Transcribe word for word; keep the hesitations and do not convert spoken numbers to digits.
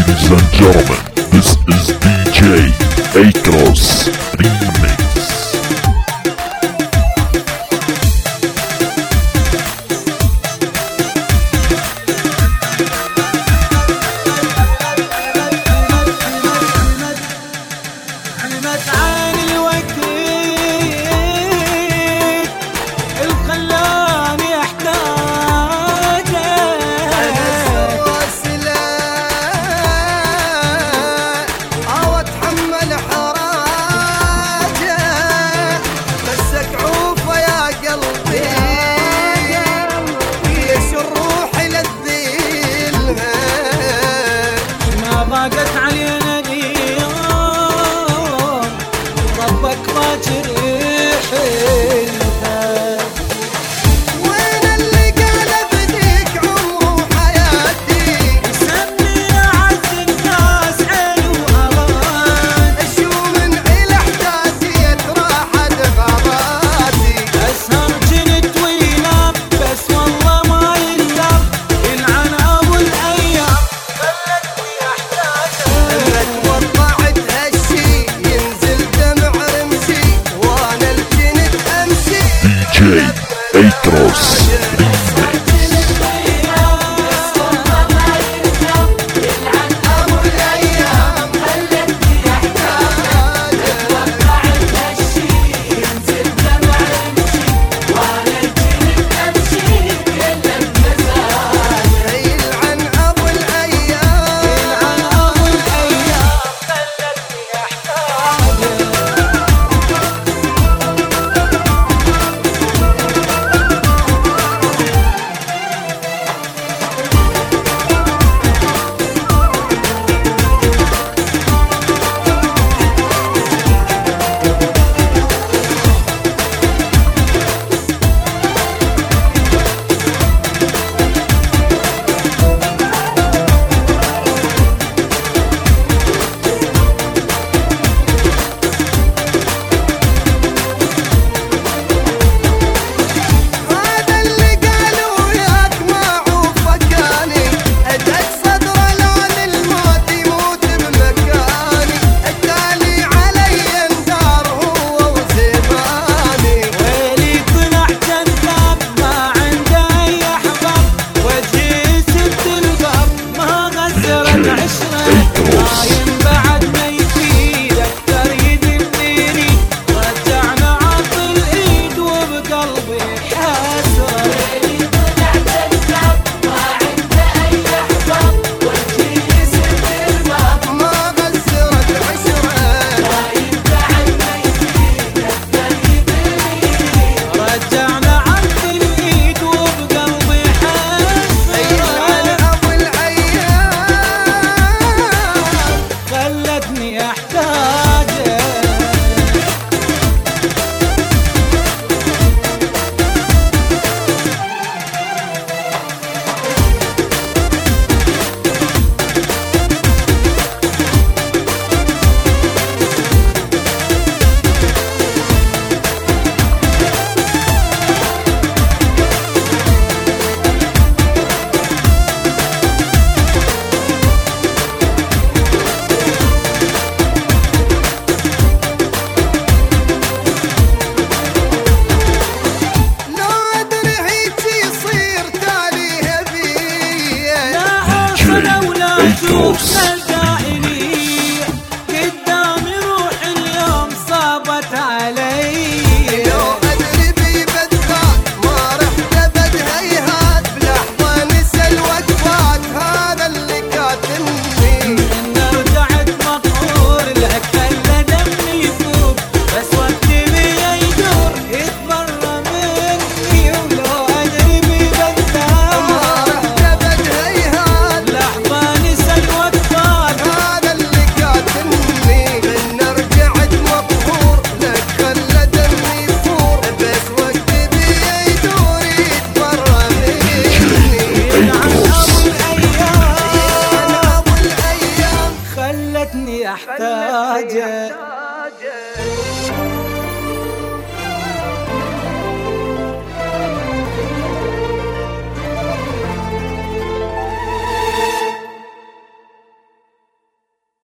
Ladies and gentlemen, this is D J Acros Remix. ضاقت علينا اليوم ربك ما تريح البال. وين اللي قال بديك عمره حياتي يسمي أعز الناس عين وأراد شو من عيل احساسي راحت غاباتي أسهر جنت وينام بس والله ما يندم يلعن أبو الأيام خلتني أحتاج توقعت هالشي ينزل دمع رمشي وانا الجنت امشي D J Acros Remix. Acros. قدامي روح اليوم صابت علي لو أدري بيبدها ما رحت أبد هيهات بلحظة نسى الوقفات هذا اللي كاتمني إن رجعت مقهور لك خلى دمي يفور بس وقتي بيا يدور يتبرى مني ولو أدري بيبدها ما رحت أبد هيهات لحظة نسى الوقفات هذا اللي كاتمني إن رجعت مقهور لك خلى دمي يفور بس وقتي بيا يدور يتبرى مني يلعن أبو الأيام أنا أبو الأيام خلتني أحتاجك.